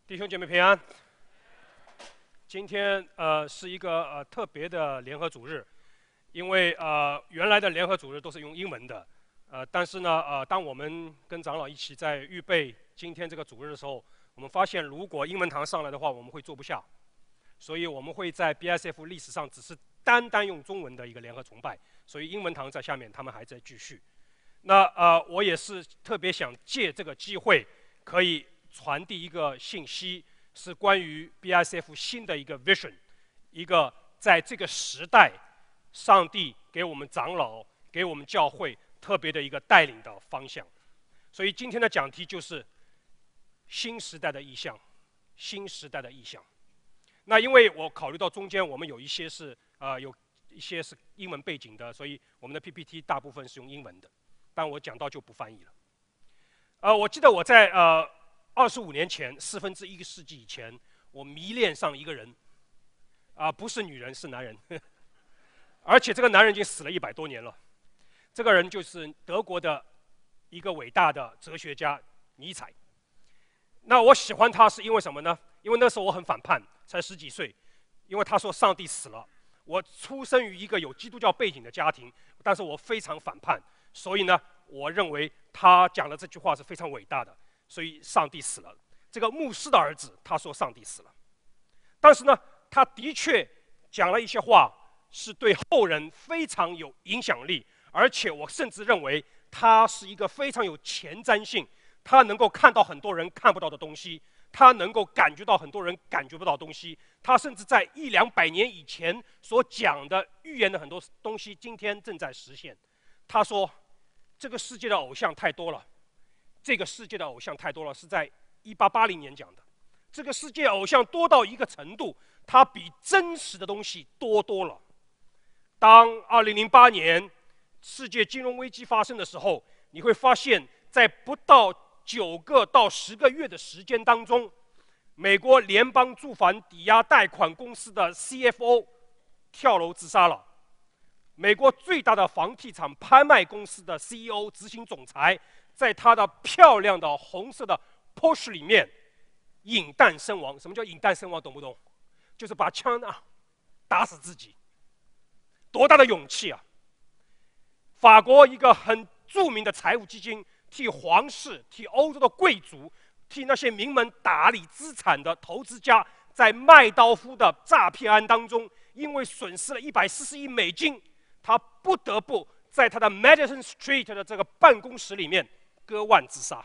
弟兄姐妹平安。今天是一个特别的联合主日，因为原来的联合主日都是用英文的，但是呢当我们跟长老一起在预备今天这个主日的时候，我们发现如果英文堂上来的话，我们会坐不下，所以我们会在 BSF 历史上只是单用中文的一个联合崇拜，所以英文堂在下面他们还在继续。那我也是特别想借这个机会可以传递一个信息，是关于 BSF 新的一个 vision， 一个在这个时代，上帝给我们长老、给我们教会特别的一个带领的方向。所以今天的讲题就是新时代的意象，新时代的意象。那因为我考虑到中间我们有一些是英文背景的，所以我们的 PPT 大部分是用英文的，但我讲到就不翻译了。我记得我在25年前，1/4个世纪以前，我迷恋上一个人，不是女人，是男人，而且这个男人已经死了100多年了。这个人就是德国的一个伟大的哲学家尼采。那我喜欢他是因为什么呢？因为那时候我很反叛，才10几岁，因为他说上帝死了。我出生于一个有基督教背景的家庭，但是我非常反叛，所以呢，我认为他讲的这句话是非常伟大的。所以上帝死了。这个牧师的儿子他说上帝死了，但是呢，他的确讲了一些话，是对后人非常有影响力，而且我甚至认为他是一个非常有前瞻性，他能够看到很多人看不到的东西，他能够感觉到很多人感觉不到的东西，他甚至在100-200年以前所讲的预言的很多东西，今天正在实现。他说这个世界的偶像太多了，这个世界的偶像太多了，是在1880年讲的。这个世界偶像多到一个程度，它比真实的东西多了。当2008年世界金融危机发生的时候，你会发现在不到9个到10个月的时间当中，美国联邦住房抵押贷款公司的 CFO 跳楼自杀了，美国最大的房地产拍卖公司的 CEO 执行总裁在他的漂亮的红色的 Porsche 里面引弹身亡。什么叫引弹身亡？懂不懂？就是把枪打死自己。多大的勇气啊！法国一个很著名的财务基金替皇室、替欧洲的贵族、替那些名门打理资产的投资家，在麦道夫的诈骗案当中，因为损失了140亿美金，他不得不在他的 Madison Street 的这个办公室里面割腕自杀。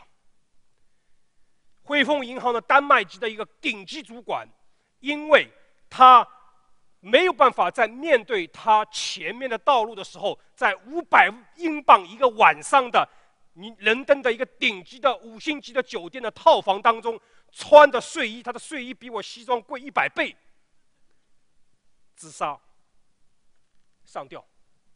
汇丰银行的丹麦籍的一个顶级主管，因为他没有办法在面对他前面的道路的时候，在500英镑一个晚上的伦敦的一个顶级的5星级的酒店的套房当中，穿的睡衣，他的睡衣比我西装贵100倍，自杀上吊。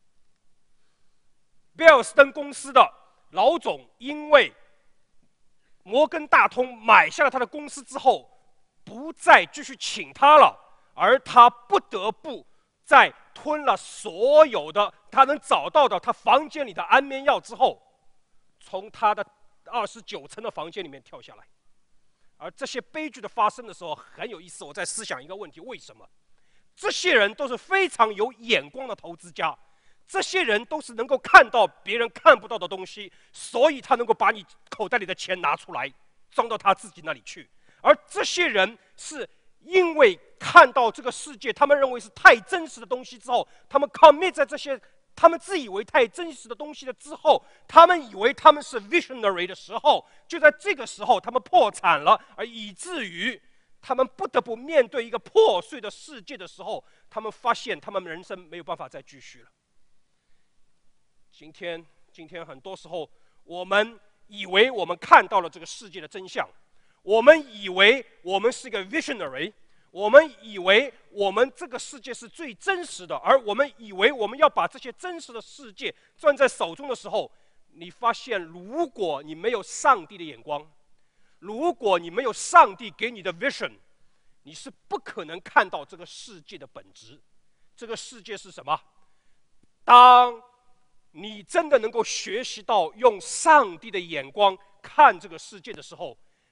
贝尔斯登公司的老总因为摩根大通买下了他的公司之后，不再继续请他了，而他不得不在吞了所有的他能找到的他房间里的安眠药之后，从他的29层的房间里面跳下来。而这些悲剧的发生的时候很有意思，我在思想一个问题：为什么这些人都是非常有眼光的投资家？这些人都是能够看到别人看不到的东西，所以他能够把你口袋里的钱拿出来装到他自己那里去。而这些人是因为看到这个世界他们认为是太真实的东西之后，他们 commit 在这些他们自以为太真实的东西了之后，他们以为他们是 visionary 的时候，就在这个时候他们破产了，而以至于他们不得不面对一个破碎的世界的时候，他们发现他们人生没有办法再继续了。今天很多时候，我们以为我们看到了这个世界的真相，我们以为我们是一个 visionary， 我们以为我们这个世界是最真实的，而我们以为我们要把这些真实的世界攥在手中的时候，你发现，如果你没有上帝的眼光，如果你没有上帝给你的 vision， 你是不可能看到这个世界的本质。这个世界是什么？当你真的能够学习到用上帝的眼光看这个世界的时候，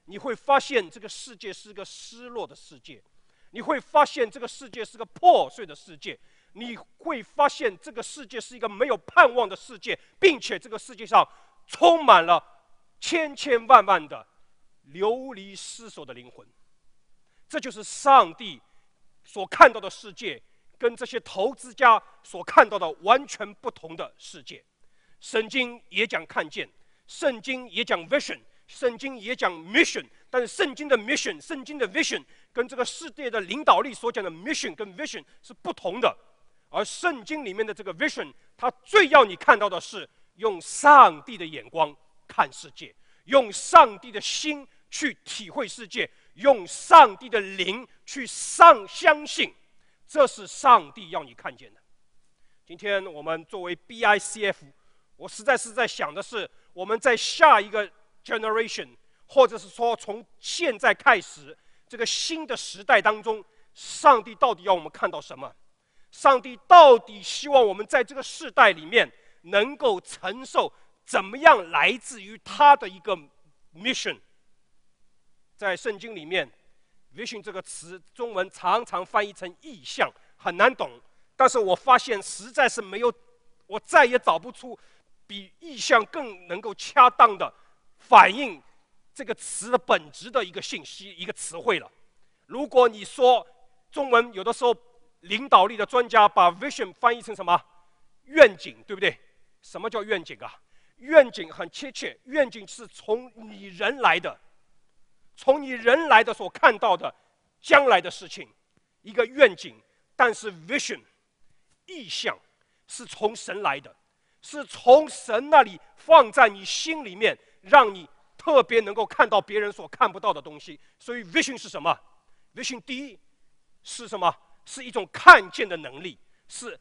你会发现这个世界是个失落的世界，你会发现这个世界是个破碎的世界，你会发现这个世界是一个没有盼望的世界，并且这个世界上充满了千千万万的流离失所的灵魂。这就是上帝所看到的世界，跟这些投资家所看到的完全不同的世界。圣经也讲看见，圣经也讲 vision， 圣经也讲 mission， 但是圣经的 mission， 圣经的 vision 跟这个世界的领导力所讲的 mission 跟 vision 是不同的。而圣经里面的这个 vision， 它最要你看到的是用上帝的眼光看世界，用上帝的心去体会世界，用上帝的灵去相信，这是上帝要你看见的。今天我们作为 BICF， 我实在是在想的是，我们在下一个 generation， 或者是说从现在开始这个新的时代当中，上帝到底要我们看到什么？上帝到底希望我们在这个世代里面能够承受怎么样来自于他的一个 mission？ 在圣经里面 vision 这个词中文常常翻译成意象，很难懂，但是我发现实在是没有，我再也找不出比意象更能够恰当的反映这个词的本质的一个信息，一个词汇了。如果你说中文有的时候领导力的专家把 vision 翻译成什么愿景，对不对？什么叫愿景啊？愿景很贴切，愿景是从你人来的，从你人来的所看到的将来的事情，一个愿景。但是 vision 意象是从神来的，是从神那里放在你心里面，让你特别能够看到别人所看不到的东西。所以 vision 是什么？ vision 第一是什么？是一种看见的能力，是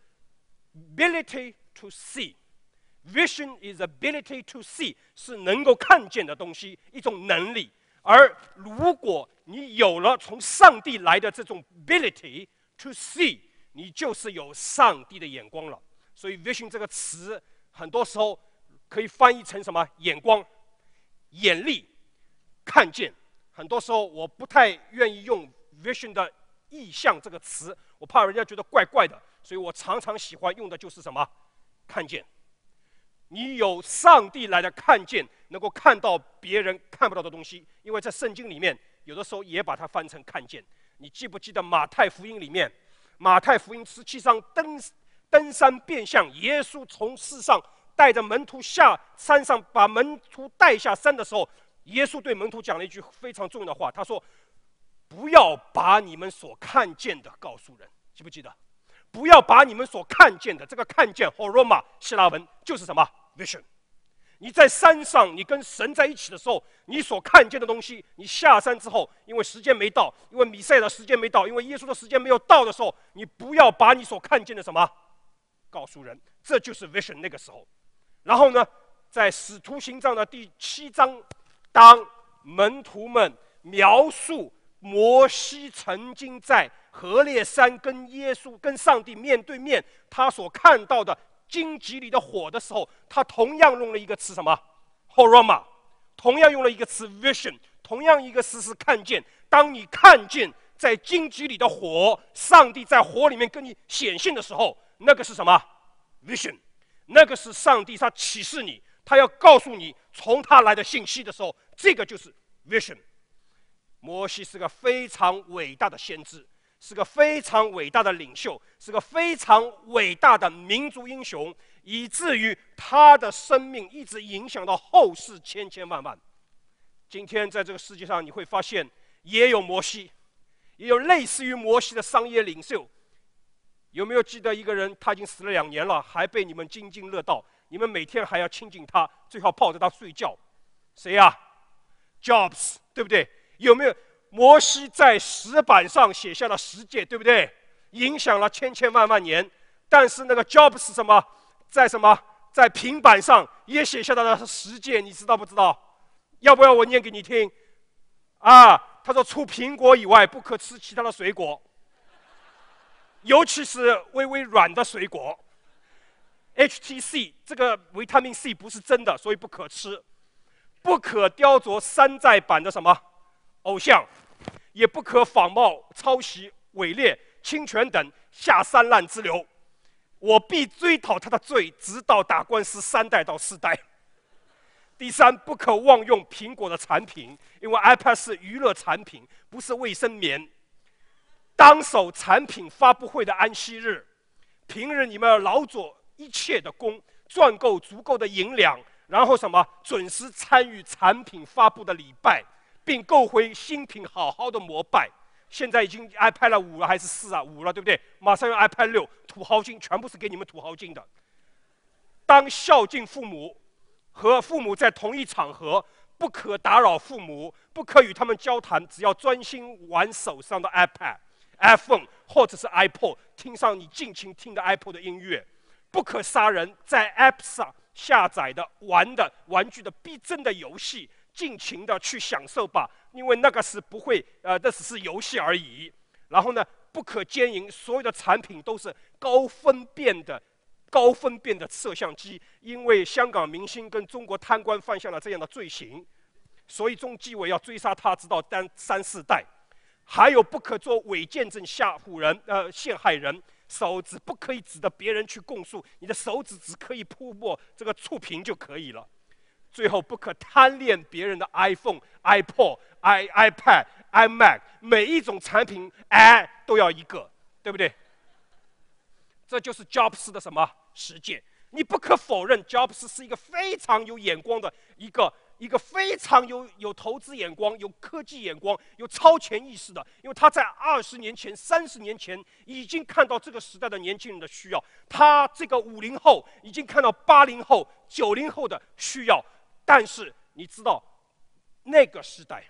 ability to see。 Vision is ability to see， 是能够看见的东西，一种能力。而如果你有了从上帝来的这种 ability to see， 你就是有上帝的眼光了。所以 vision 这个词很多时候可以翻译成什么？眼光、眼力、看见。很多时候我不太愿意用 vision 的意象这个词，我怕人家觉得怪怪的，所以我常常喜欢用的就是什么？看见。你有上帝来的看见，能够看到别人看不到的东西。因为在圣经里面有的时候也把它翻成看见。你记不记得马太福音里面，马太福音17章登山变像，耶稣从世上带着门徒下山上，把门徒带下山的时候，耶稣对门徒讲了一句非常重要的话，他说不要把你们所看见的告诉人。记不记得？不要把你们所看见的，这个看见 horoma 希腊文就是什么 vision。 你在山上，你跟神在一起的时候，你所看见的东西，你下山之后，因为时间没到，因为弥赛亚的时间没到，因为耶稣的时间没有到的时候，你不要把你所看见的什么告诉人，这就是 vision 那个时候。然后呢，在使徒行传的第7章，当门徒们描述摩西曾经在何烈山跟耶稣、跟上帝面对面，他所看到的荆棘里的火的时候，他同样用了一个词什么 horoma， 同样用了一个词 vision， 同样一个词是看见。当你看见在荆棘里的火，上帝在火里面跟你显现的时候，那个是什么 vision？ 那个是上帝他启示你，他要告诉你从他来的信息的时候，这个就是 vision。 摩西是个非常伟大的先知，是个非常伟大的领袖，是个非常伟大的民族英雄，以至于他的生命一直影响到后世千千万万。今天在这个世界上，你会发现也有摩西，也有类似于摩西的商业领袖。有没有记得一个人，他已经死了2年了，还被你们津津乐道，你们每天还要亲近他，最好抱着他睡觉？谁呀？Jobs， 对不对？有没有？摩西在石板上写下了10诫，对不对？影响了千千万万年。但是那个 Jobs 是什么？在平板上也写下了10诫，你知道不知道？要不要我念给你听？啊，他说除苹果以外不可吃其他的水果，尤其是微微软的水果。HTC 这个维他命 C 不是真的，所以不可吃。不可雕琢山寨版的什么偶像，也不可仿冒、抄袭、伪劣、侵权等下三滥之流。我必追讨他的罪，直到打官司3代到4代。第三，不可妄用苹果的产品，因为 iPad 是娱乐产品，不是卫生棉。当守产品发布会的安息日，平日你们要劳作一切的工，赚够足够的银两，然后什么准时参与产品发布的礼拜，并购回新品，好好的膜拜。现在已经 iPad 了5了还是4啊？5了，对不对？马上用 iPad 6，土豪金全部是给你们土豪金的。当孝敬父母，和父母在同一场合，不可打扰父母，不可与他们交谈，只要专心玩手上的 iPad、iPhone 或者是 iPod， 听上你尽情听的 iPod 的音乐。不可杀人，在 App 上下载的玩具的逼真的游戏，尽情的去享受吧，因为那个是不会那只是游戏而已。然后呢，不可奸淫，所有的产品都是高分辨的摄像机，因为香港明星跟中国贪官犯下了这样的罪行，所以中纪委要追杀他，直到3、4代。还有不可做伪见证吓唬人，陷害人。手指不可以指着别人去供述，你的手指只可以铺过这个触屏就可以了。最后，不可贪恋别人的 iPhone、iPod、iPad、iMac， 每一种产品都要一个，对不对？这就是 Jobs 的什么实践？你不可否认 ，Jobs 是一个非常有眼光的一个非常有投资眼光、有科技眼光、有超前意识的，因为他在20年前、30年前已经看到这个时代的年轻人的需要，他这个50后已经看到80后、90后的需要。但是你知道，那个时代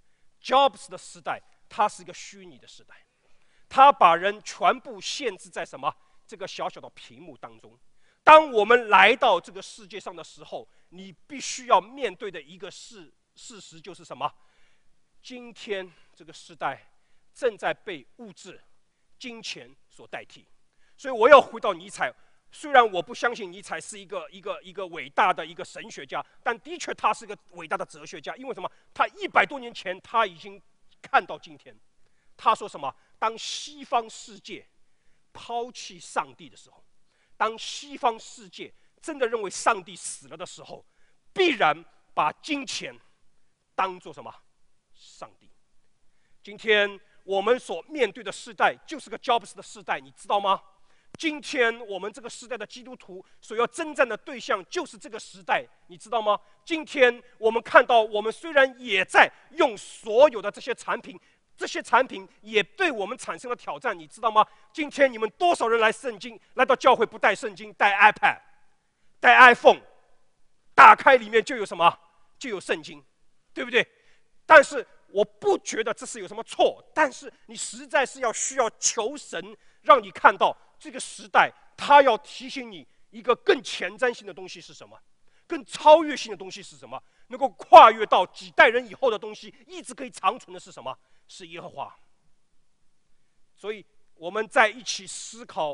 ，Jobs 的时代，它是一个虚拟的时代，他把人全部限制在什么这个小小的屏幕当中。当我们来到这个世界上的时候，你必须要面对的一个事实就是什么？今天这个时代正在被物质、金钱所代替。所以我要回到尼采，虽然我不相信尼采是一个伟大的一个神学家，但的确他是一个伟大的哲学家。因为什么？他100多年前他已经看到今天。他说什么？当西方世界抛弃上帝的时候，当西方世界真的认为上帝死了的时候，必然把金钱当作什么？上帝。今天我们所面对的时代就是个 Jobs 的时代，你知道吗？今天我们这个时代的基督徒所要征战的对象就是这个时代，你知道吗？今天我们看到，我们虽然也在用所有的这些产品也对我们产生了挑战，你知道吗？今天你们多少人来到教会不带圣经，带 iPad、带 iPhone， 打开里面就有什么？就有圣经，对不对？但是我不觉得这是有什么错，但是你实在是需要求神，让你看到这个时代，他要提醒你一个更前瞻性的东西是什么，更超越性的东西是什么，能够跨越到几代人以后的东西，一直可以长存的是什么？是耶和华。所以我们在一起思考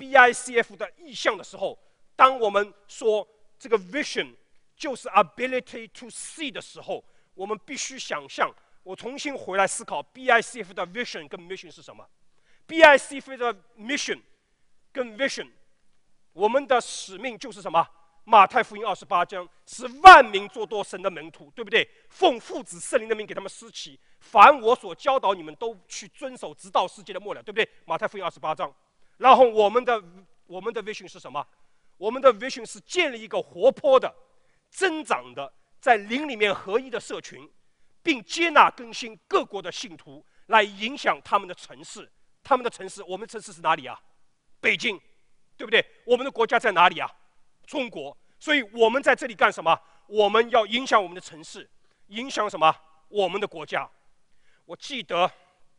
BICF 的意向的时候，当我们说这个 vision 就是 ability to see 的时候，我们必须想象，我重新回来思考 BICF 的 vision 跟 mission 是什么。BICF 的 mission 跟 vision， 我们的使命就是什么？马太福音28章，使万民做多神的门徒，对不对？奉父子圣灵的名给他们施洗，凡我所教导你们都去遵守，直到世界的末了，对不对？马太福音28章。然后我们的 vision 是什么？我们的 vision 是建立一个活泼的、增长的，在灵里面合一的社群，并接纳更新各国的信徒，来影响他们的城市。他们的城市，我们的城市是哪里啊？北京，对不对？我们的国家在哪里啊？中国。所以我们在这里干什么？我们要影响我们的城市，影响什么？我们的国家。我记得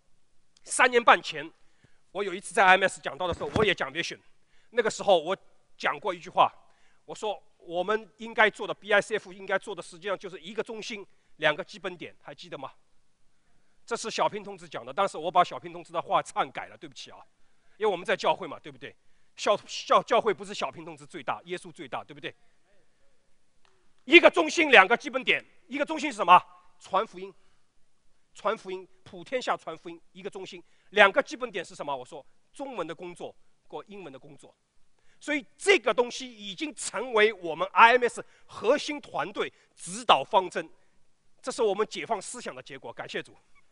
3年半前，我有一次在 IMS 讲到的时候，我也讲 vision。那个时候我讲过一句话，我说我们应该做的 BICF 应该做的，实际上就是一个中心，2个基本点，还记得吗？这是小平同志讲的，但是我把小平同志的话篡改了，对不起啊，因为我们在教会嘛，对不对？教会不是小平同志最大，耶稣最大，对不对？一个中心，2个基本点。一个中心是什么？传福音。 传福音，普天下传福音，一个中心。2个基本点是什么？我说中文的工作或英文的工作。所以这个东西已经成为我们 IMS 核心团队指导方针，这是我们解放思想的结果，感谢主。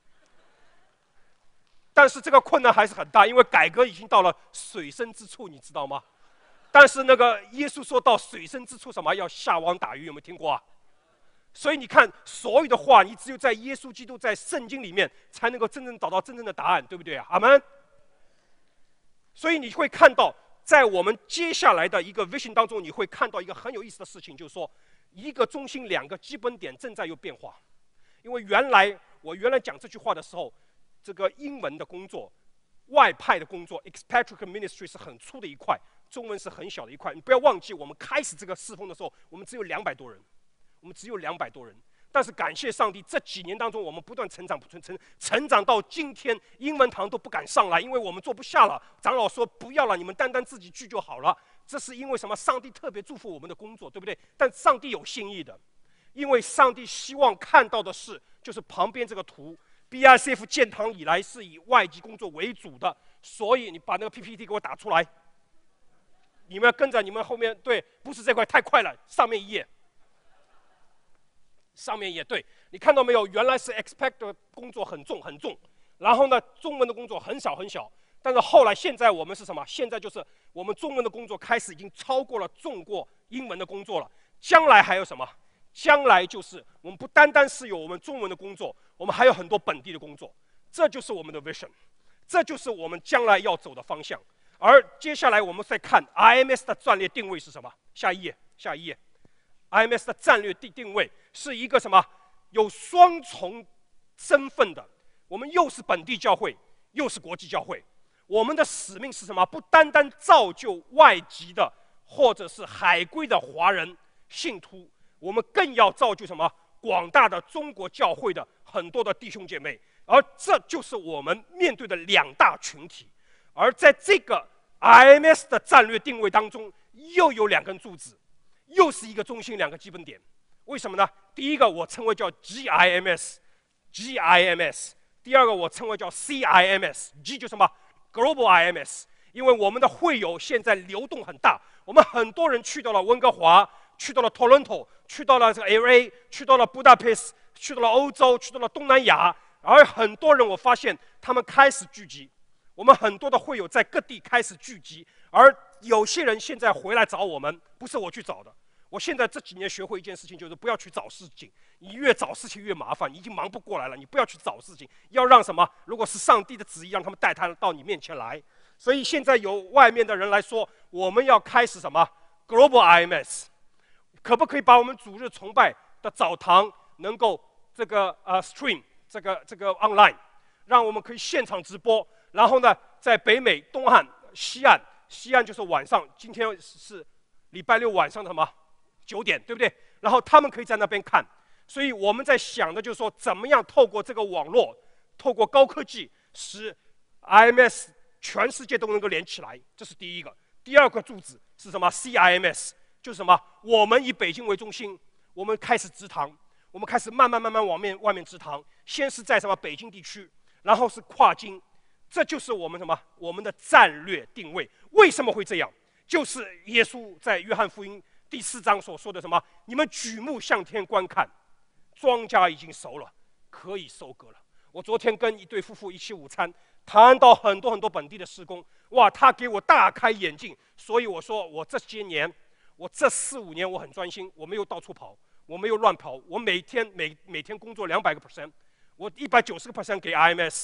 但是这个困难还是很大，因为改革已经到了水深之处，你知道吗？但是那个耶稣说到水深之处什么要下网打鱼，有没有听过啊？所以你看，所有的话，你只有在耶稣基督在圣经里面，才能够真正找到真正的答案，对不对啊？阿门。所以你会看到，在我们接下来的一个 vision 当中，你会看到一个很有意思的事情，就是说，一个中心2个基本点正在有变化。因为我原来讲这句话的时候，这个英文的工作、外派的工作 （expatriate ministry） 是很粗的一块，中文是很小的一块。你不要忘记，我们开始这个侍奉的时候，我们只有200多人。我们只有200多人，但是感谢上帝，这几年当中我们不断成长到今天，英文堂都不敢上来，因为我们做不下了。长老说不要了，你们单单自己聚就好了。这是因为什么？上帝特别祝福我们的工作，对不对？但上帝有心意的，因为上帝希望看到的是，就是旁边这个图 ，BRCF 建堂以来是以外籍工作为主的，所以你把那个 PPT 给我打出来，你们要跟着你们后面，对，不是这块太快了，上面一页。上面也对，你看到没有？原来是 expect 的工作很重，然后呢，中文的工作很小，但是后来现在我们是什么？现在就是我们中文的工作开始已经超过了重过英文的工作了。将来还有什么？将来就是我们不单单是有我们中文的工作，我们还有很多本地的工作。这就是我们的 vision， 这就是我们将来要走的方向。而接下来我们再看 IMS 的战略定位是什么？下一页。IMS 的战略定位是一个什么？有双重身份的。我们又是本地教会，又是国际教会。我们的使命是什么？不单单造就外籍的或者是海归的华人信徒，我们更要造就什么？广大的中国教会的很多的弟兄姐妹。而这就是我们面对的2大群体。而在这个 IMS 的战略定位当中，又有2根柱子。又是一个中心，2个基本点，为什么呢？第一个我称为叫 GIMS， 第二个我称为叫 CIMS，G 就是什么 Global IMS， 因为我们的会友现在流动很大，我们很多人去到了温哥华，去到了 Toronto， 去到了这个 LA， 去到了布达佩斯，去到了欧洲，去到了东南亚，而很多人我发现他们开始聚集，我们很多的会友在各地开始聚集，而有些人现在回来找我们，不是我去找的。我现在这几年学会一件事情，就是不要去找事情，你越找事情越麻烦，你已经忙不过来了。你不要去找事情，要让什么？如果是上帝的旨意，让他们带他到你面前来。所以现在有外面的人来说，我们要开始什么 Global IMS， 可不可以把我们主日崇拜的澡堂能够这个stream 这个 online， 让我们可以现场直播。然后呢，在北美、东岸、西岸就是晚上，今天是礼拜6晚上的什么9点，对不对？然后他们可以在那边看。所以我们在想的就是说，怎么样透过这个网络，透过高科技，使 IMS 全世界都能够连起来，这是第一个。第二个柱子是什么 ？CIMS 就是什么？我们以北京为中心，我们开始植堂，我们开始慢慢往外面植堂。先是在什么北京地区，然后是跨境，这就是我们什么？我们的战略定位。为什么会这样？就是耶稣在约翰福音第4章所说的什么？你们举目向天观看，庄稼已经熟了，可以收割了。我昨天跟一对夫妇一起午餐，谈到很多本地的事工，哇，他给我大开眼界。所以我说，我这些年，我这4、5年我很专心，我没有到处跑，我没有乱跑，我每天工作200%，我190% 给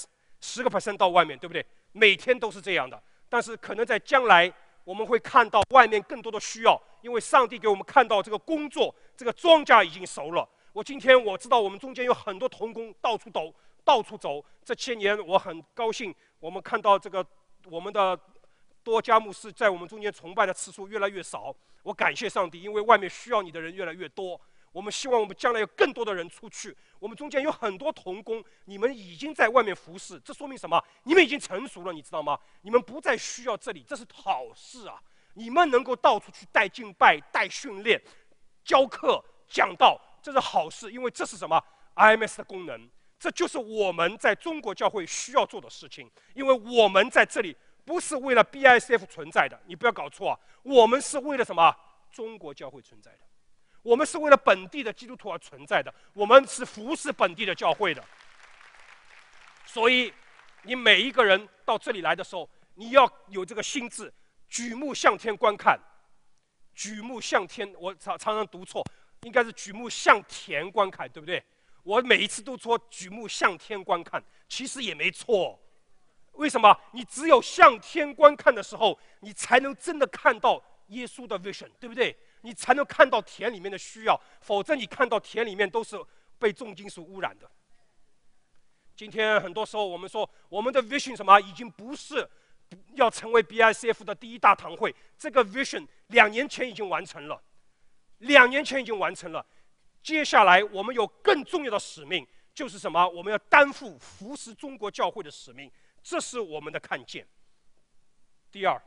IMS，10% 到外面，对不对？每天都是这样的。但是可能在将来，我们会看到外面更多的需要，因为上帝给我们看到这个工作，这个庄稼已经熟了。今天我知道我们中间有很多同工到处走。这些年我很高兴，我们看到这个我们的多家牧师在我们中间崇拜的次数越来越少。我感谢上帝，因为外面需要你的人越来越多。我们希望我们将来有更多的人出去。我们中间有很多同工，你们已经在外面服侍，这说明什么？你们已经成熟了，你知道吗？你们不再需要这里，这是好事啊！你们能够到处去带敬拜、带训练、教课、讲道，这是好事，因为这是什么 ？IMS 的功能。 这就是我们在中国教会需要做的事情，因为我们在这里不是为了 BICF 存在的，你不要搞错啊，我们是为了什么？中国教会存在的，我们是为了本地的基督徒而存在的，我们是服侍本地的教会的。所以，你每一个人到这里来的时候，你要有这个心智，举目向天观看，举目向天，我常常读错，应该是举目向田观看，对不对？我每一次都说举目向天观看，其实也没错。为什么？你只有向天观看的时候，你才能真的看到耶稣的 vision， 对不对？你才能看到田里面的需要，否则你看到田里面都是被重金属污染的。今天很多时候我们说我们的 vision 什么，已经不是要成为 BICF 的第一大堂会，这个 vision 2年前已经完成了，2年前已经完成了。接下来我们有更重要的使命，就是什么？我们要担负服侍中国教会的使命，这是我们的看见。第二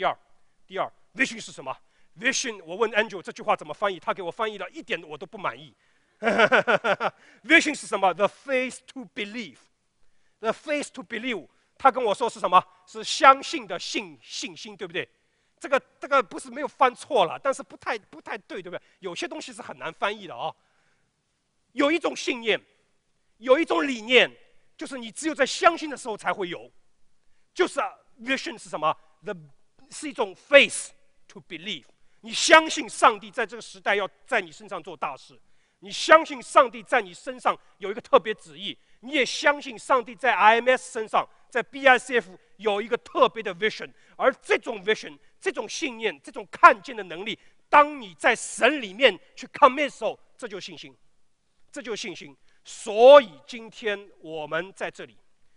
，vision 是什么 ？vision， 我问 Angel 这句话怎么翻译，他给我翻译了一点我都不满意。vision 是什么 ？The faith to believe，the faith to believe， 他跟我说是什么？是相信的信心，对不对？这个不是没有翻错了，但是不太对，对不对？有些东西是很难翻译的啊。有一种信念，有一种理念，就是你只有在相信的时候才会有。就是 vision 是什么？是一种 faith to believe。你相信上帝在这个时代要在你身上做大事，你相信上帝在你身上有一个特别旨意，你也相信上帝在 IMS 身上，在 BICF 有一个特别的 vision， 而这种 vision， 这种信念，这种看见的能力，当你在神里面去 commit 的时候，这就是信心，这就是信心。所以今天我们在这里，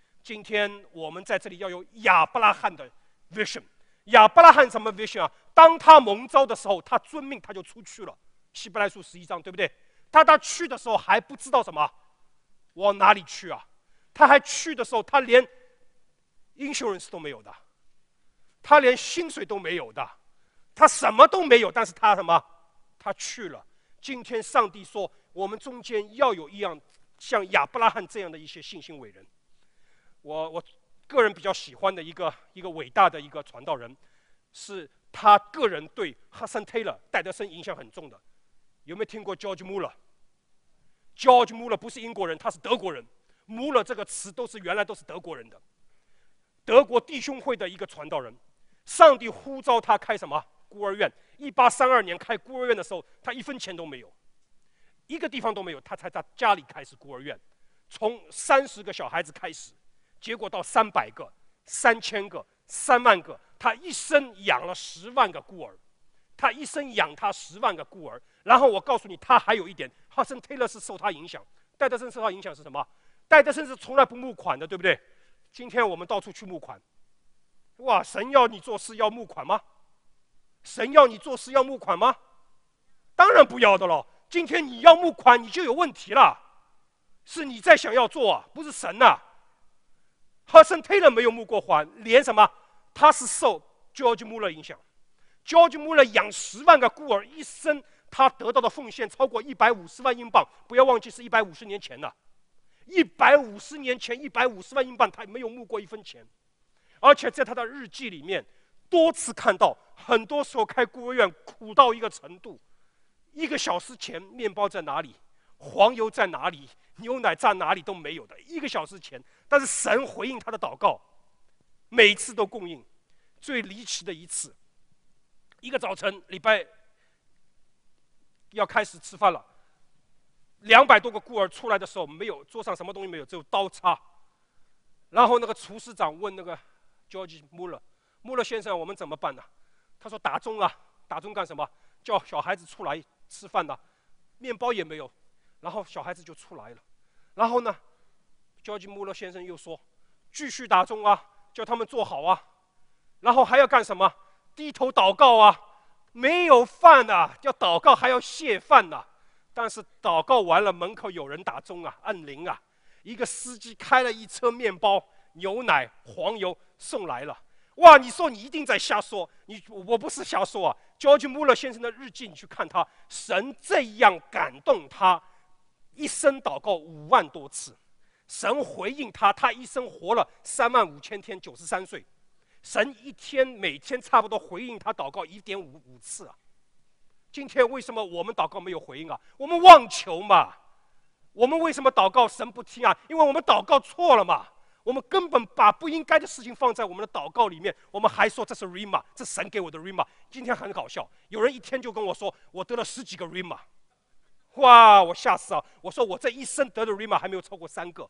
要有亚伯拉罕的 vision。亚伯拉罕什么 vision 啊？当他蒙召的时候，他遵命，他就出去了。希伯来书11章，对不对？他去的时候还不知道什么，往哪里去啊？他还去的时候，他连 insurance 都没有的，他连薪水都没有的，他什么都没有。但是他什么？他去了。今天上帝说，我们中间要有一样像亚伯拉罕这样的一些信心伟人。我个人比较喜欢的一个伟大的一个传道人，是他个人对 Hudson Taylor 戴德森影响很重的。有没有听过 George Muller？George Muller 不是英国人，他是德国人。Muller 这个词原来都是德国人的，德国弟兄会的一个传道人。上帝呼召他开什么孤儿院？1832年开孤儿院的时候，他1分钱都没有，一个地方都没有，他才在家里开始孤儿院，从30个小孩子开始，结果到300个、3000个、3万个，他一生养了10万个孤儿，他一生养他10万个孤儿。然后我告诉你，他还有一点，哈森·泰勒是受他影响，戴德森受他影响是什么？戴德森是从来不募款的，对不对？今天我们到处去募款，哇！神要你做事要募款吗？神要你做事要募款吗？当然不要的了。今天你要募款，你就有问题了，是你在想要做啊，不是神呐。哈森·泰勒没有募过款，连什么？他是受 George Muller 影响。George Muller 养10万个孤儿，一生他得到的奉献超过150万英镑，不要忘记是150年前了。150年前150万英镑，他没有募过1分钱。而且在他的日记里面，多次看到，很多时候开孤儿院苦到一个程度，1个小时前面包在哪里，黄油在哪里，牛奶在哪里都没有的，1个小时前。但是神回应他的祷告，每次都供应。最离奇的一次，一个早晨，礼拜要开始吃饭了，200多个孤儿出来的时候，没有桌上什么东西没有，只有刀叉。然后那个厨师长问那个 George Muller 先生，我们怎么办呢？他说打钟啊，打钟干什么？叫小孩子出来吃饭的，面包也没有。然后小孩子就出来了。然后呢 ，George Muller 先生又说，继续打钟啊，叫他们坐好啊。然后还要干什么？低头祷告啊，没有饭啊，要祷告还要谢饭啊。但是祷告完了，门口有人打钟啊，按铃啊，一个司机开了一车面包、牛奶、黄油送来了。哇，你说你一定在瞎说，我不是瞎说啊。George Muller 先生的日记，你去看他，神这样感动他，一生祷告5万多次。 神回应他，他一生活了35000天，93岁。神每天差不多回应他祷告1.5次啊。今天为什么我们祷告没有回应啊？我们妄求嘛。我们为什么祷告神不听啊？因为我们祷告错了嘛。我们根本把不应该的事情放在我们的祷告里面，我们还说这是 Rima， 这神给我的 Rima。今天很搞笑，有人一天就跟我说，我得了10几个 Rima， 哇，我吓死了！我说我这一生得的 Rima 还没有超过3个。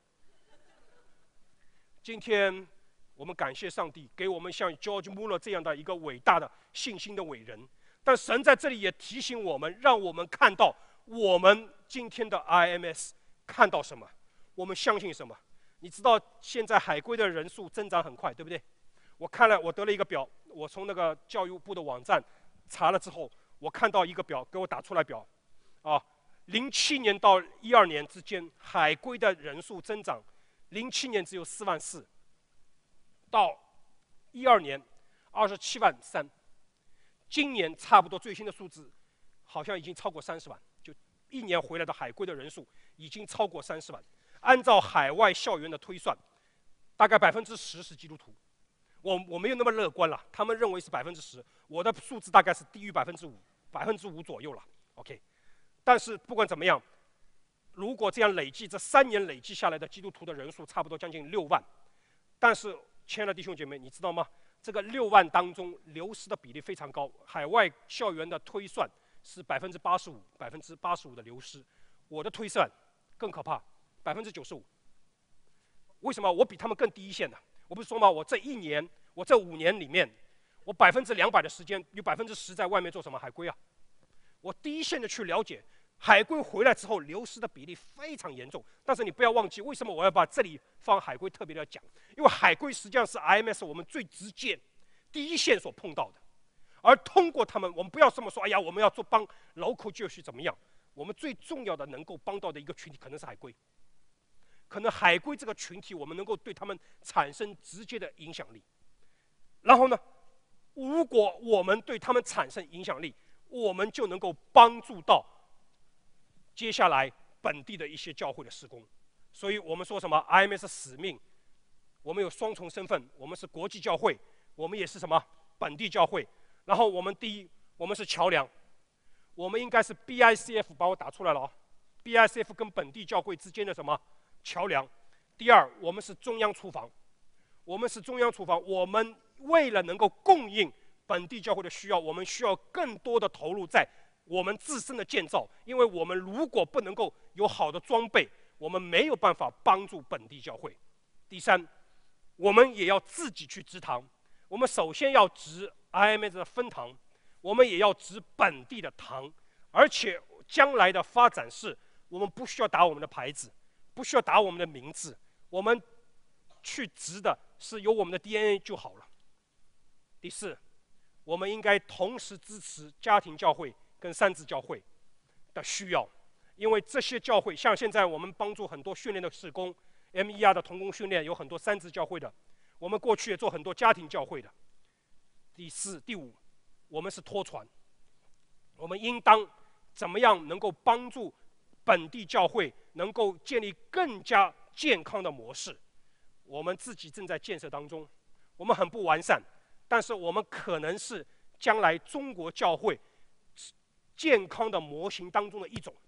今天我们感谢上帝给我们像 George Muller 这样的一个伟大的信心的伟人，但神在这里也提醒我们，让我们看到我们今天的 IMS 看到什么，我们相信什么。你知道现在海归的人数增长很快，对不对？我看了，我得了一个表，我从那个教育部的网站查了之后，我看到一个表，给我打出来表，07年到12年之间，海归的人数增长，07年只有4万4，到12年27万3，今年差不多最新的数字好像已经超过30万，就一年回来的海归的人数已经超过30万。按照海外校园的推算，大概10%是基督徒。我没有那么乐观了，他们认为是10%，我的数字大概是低于5%左右了。OK， 但是不管怎么样，如果这样累计，这3年累计下来的基督徒的人数差不多将近6万。但是，亲爱的弟兄姐妹，你知道吗？这个6万当中流失的比例非常高，海外校园的推算是85%的流失，我的推算更可怕，95%。为什么？我比他们更低一线呢？我不是说吗？我这5年里面，我200%的时间有10%在外面做什么？海归啊！我第一线的去了解海归回来之后流失的比例非常严重。但是你不要忘记，为什么我要把这里放海归特别的讲？因为海归实际上是 IMS 我们最直接第一线所碰到的。而通过他们，我们不要这么说，哎呀，我们要帮local Jewish怎么样？我们最重要的能够帮到的一个群体可能是海归。可能海归这个群体，我们能够对他们产生直接的影响力。然后呢，如果我们对他们产生影响力，我们就能够帮助到接下来本地的一些教会的施工。所以我们说什么 IMS 使命，我们有双重身份，我们是国际教会，我们也是什么本地教会。然后我们第一，我们是桥梁，我们应该是 BICF， 把我打出来了啊 ，BICF 跟本地教会之间的什么桥梁。第二，我们是中央厨房，我们为了能够供应本地教会的需要，我们需要更多的投入在我们自身的建造，因为我们如果不能够有好的装备，我们没有办法帮助本地教会。第三，我们也要自己去植堂，我们首先要植 IMS 的分堂，我们也要植本地的堂，而且将来的发展是，我们不需要打我们的牌子，不需要打我们的名字，我们去植的是有我们的 DNA 就好了。第四，我们应该同时支持家庭教会跟三自教会的需要，因为这些教会像现在我们帮助很多训练的事工 ，MER 的同工训练有很多三自教会的，我们过去也做很多家庭教会的。第四、第五，我们是托传，我们应当怎么样能够帮助本地教会能够建立更加健康的模式？我们自己正在建设当中，我们很不完善，但是我们可能是将来中国教会健康的模型当中的一种，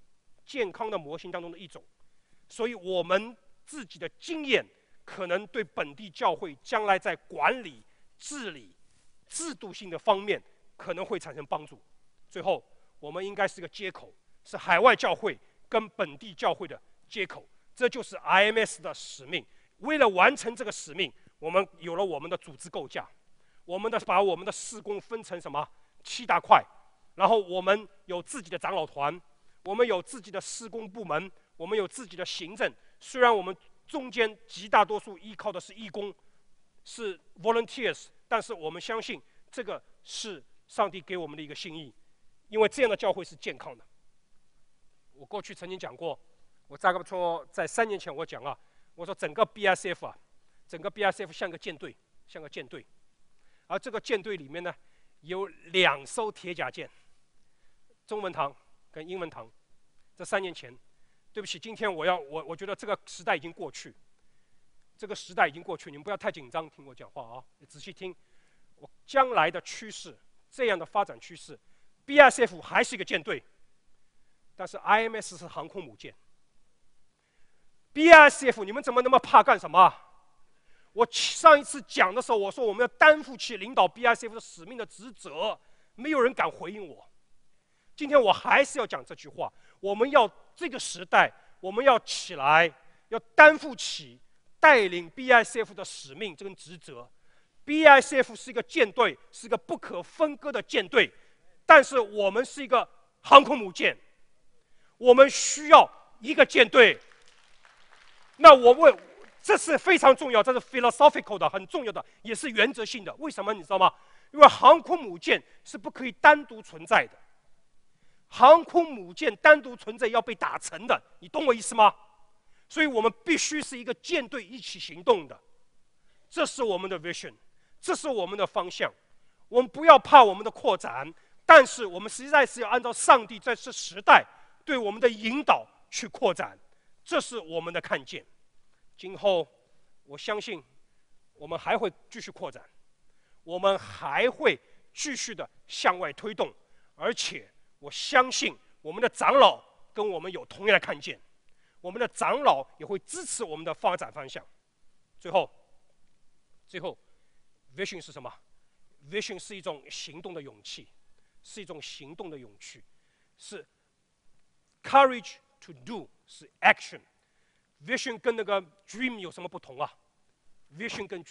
所以我们自己的经验可能对本地教会将来在管理、治理、制度性的方面可能会产生帮助。最后，我们应该是个接口，是海外教会跟本地教会的接口，这就是 IMS 的使命。为了完成这个使命，我们有了我们的组织构架，把我们的事工分成什么7大块，然后我们有自己的长老团，我们有自己的事工部门，我们有自己的行政。虽然我们中间极大多数依靠的是义工，是 volunteers， 但是我们相信这个是上帝给我们的一个心意，因为这样的教会是健康的。我过去曾经讲过，我大概说在3年前我讲啊，我说整个 BICF 像个舰队，而这个舰队里面呢，有2艘铁甲舰，中文堂跟英文堂。这3年前， 对不起，今天我觉得这个时代已经过去，这个时代已经过去，你们不要太紧张，听我讲话啊，你仔细听。我将来的趋势，这样的发展趋势 ，BISF 还是一个舰队，但是 IMS 是航空母舰。BISF 你们怎么那么怕干什么？我上一次讲的时候，我说我们要担负起领导 BISF 的使命的职责，没有人敢回应我。今天我还是要讲这句话，我们要这个时代，我们要起来，要担负起带领 BISF 的使命这个职责。BISF 是一个舰队，是一个不可分割的舰队，但是我们是一个航空母舰，我们需要一个舰队。那这是非常重要，这是 philosophical 的，很重要的，也是原则性的。为什么你知道吗？因为航空母舰是不可以单独存在的，航空母舰单独存在要被打沉的，你懂我意思吗？所以我们必须是一个舰队一起行动的，这是我们的 vision， 这是我们的方向。我们不要怕我们的扩展，但是我们实在是要按照上帝在这时代对我们的引导去扩展，这是我们的看见。今后我相信我们还会继续扩展，我们还会继续的向外推动，而且我相信我们的长老跟我们有同样的看见，我们的长老也会支持我们的发展方向。最后 vision 是什么？ vision 是一种行动的勇气，是一种行动的勇气，是 courage to do， 是 action。Vision 跟那个 dream 有什么不同啊 ？Vision 跟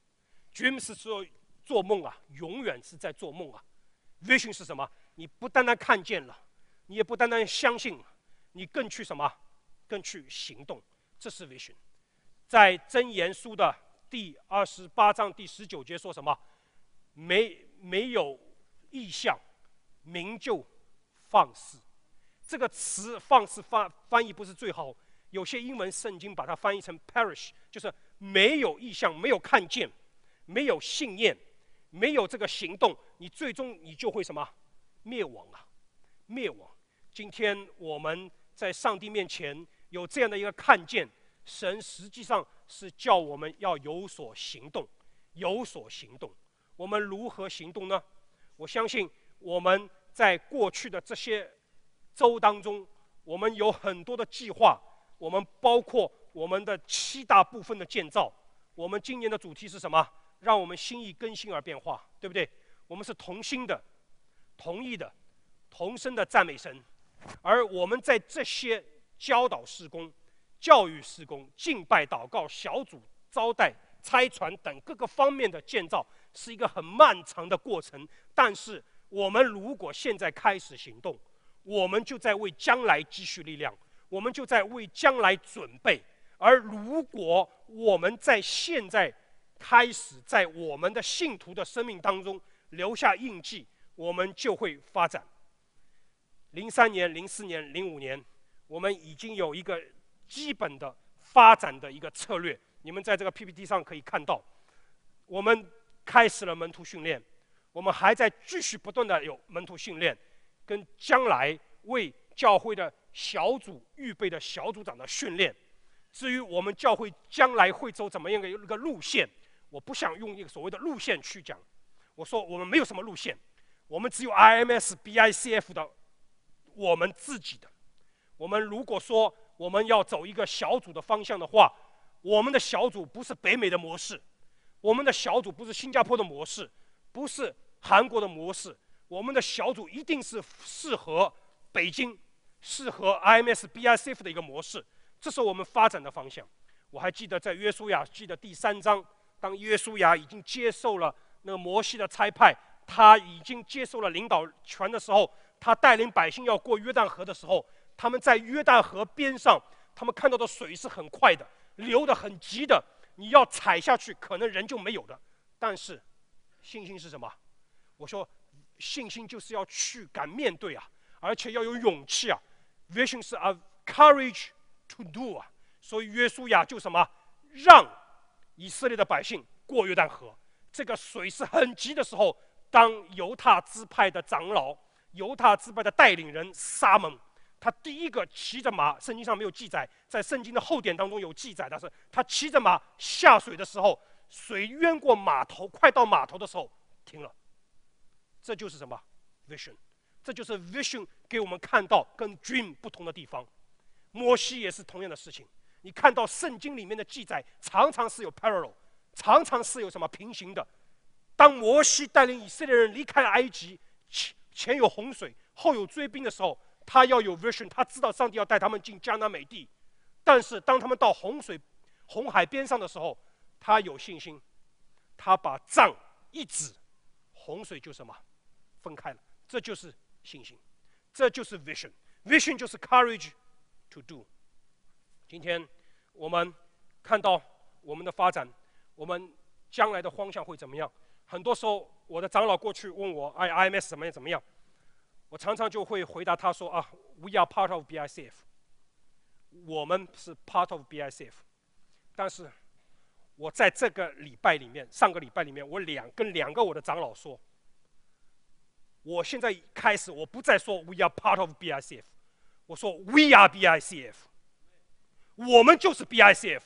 dream 是说做梦啊，永远是在做梦啊。Vision 是什么？你不单单看见了，你也不单单相信了，你更去什么？更去行动。这是 vision。在箴言书的第28章第19节说什么？没有意向，民就放肆。这个词放肆翻译不是最好。有些英文圣经把它翻译成 perish， 就是没有意向，没有看见，没有信念，没有这个行动，你最终你就会什么？灭亡啊！灭亡。今天我们在上帝面前有这样的一个看见，神实际上是叫我们要有所行动，有所行动。我们如何行动呢？我相信我们在过去的这些周当中，我们有很多的计划。我们包括我们的7大部分的建造。我们今年的主题是什么？让我们心意更新而变化，对不对？我们是同心的、同意的、同声的赞美神。而我们在这些教导事工、教育事工、敬拜祷告、小组招待、差传等各个方面的建造，是一个很漫长的过程。但是我们如果现在开始行动，我们就在为将来积蓄力量。我们就在为将来准备，而如果我们在现在开始在我们的信徒的生命当中留下印记，我们就会发展。03年、04年、05年，我们已经有一个基本的发展的一个策略，你们在这个 PPT 上可以看到。我们开始了门徒训练，我们还在继续不断的有门徒训练，跟将来为教会的小组预备的小组长的训练。至于我们教会将来会走怎么样的一个路线，我不想用一个所谓的路线去讲。我说我们没有什么路线，我们只有 IMS、BICF 的我们自己的。我们如果说我们要走一个小组的方向的话，我们的小组不是北美的模式，我们的小组不是新加坡的模式，不是韩国的模式，我们的小组一定是适合北京、适合 IMS、BICF 的一个模式，这是我们发展的方向。我还记得在约书亚记的第3章，当约书亚已经接受了那个摩西的差派，他已经接受了领导权的时候，他带领百姓要过约旦河的时候，他们在约旦河边上，他们看到的水是很快的，流得很急的，你要踩下去，可能人就没有了。但是信心是什么？我说信心就是要去敢面对啊，而且要有勇气啊。Vision 是 a courage to do 啊，所以约书亚就什么，让以色列的百姓过约旦河。这个水是很急的时候，当犹大支派的长老、犹大支派的带领人撒门， 他第一个骑着马，圣经上没有记载，在圣经的后典当中有记载的是，他骑着马下水的时候，水淹过码头，快到码头的时候停了。这就是什么 vision？ 这就是 vision 给我们看到跟 dream 不同的地方。摩西也是同样的事情，你看到圣经里面的记载，常常是有 parallel， 常是有什么平行的。当摩西带领以色列人离开埃及，前有洪水，后有追兵的时候，他要有 vision， 他知道上帝要带他们进迦南美地。但是当他们到红海边上的时候，他有信心，他把杖一指，洪水就什么分开了。这就是信心，这就是 vision。vision 就是 courage to do。今天我们看到我们的发展，我们将来的方向会怎么样？很多时候，我的长老过去问我，IMS 怎么样？我常常就会回答他说，We are part of BICF， 我们是 part of BICF。但是，我在这个礼拜里面，上个礼拜里面，我跟两个我的长老说，我现在开始，我不再说 We are part of BICF， 我说 We are BICF， 我们就是 BICF。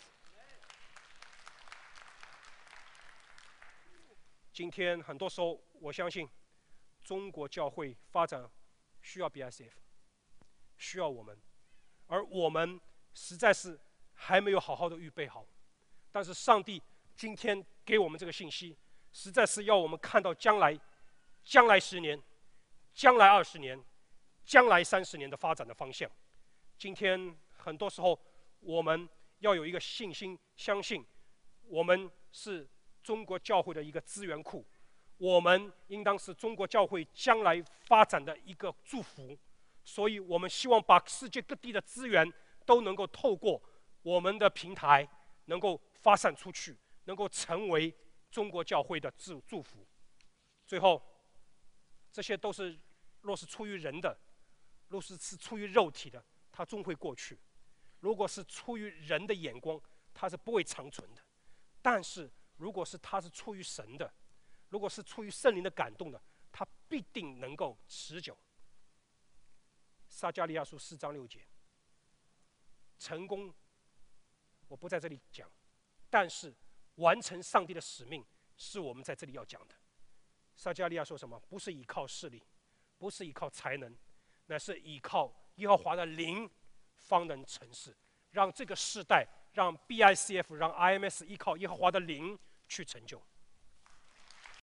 今天很多时候，我相信中国教会发展需要 BICF， 需要我们，而我们实在是还没有好好的预备好。但是上帝今天给我们这个信息，实在是要我们看到将来10年、将来20年、将来30年的发展的方向。今天很多时候，我们要有一个信心，相信我们是中国教会的一个资源库，我们应当是中国教会将来发展的一个祝福。所以我们希望把世界各地的资源都能够透过我们的平台能够发散出去，能够成为中国教会的祝福。最后，这些都是若是出于人的，若是出于肉体的，它终会过去；如果是出于人的眼光，它是不会长存的。但是如果是它是出于神的，如果是出于圣灵的感动的，它必定能够持久。撒迦利亚书4章6节，成功我不在这里讲，但是完成上帝的使命是我们在这里要讲的。撒迦利亚说什么？不是依靠势力，不是依靠才能，乃是依靠耶和华的灵方能成事。让这个世代，让 BICF， 让 IMS 依靠耶和华的灵去成就。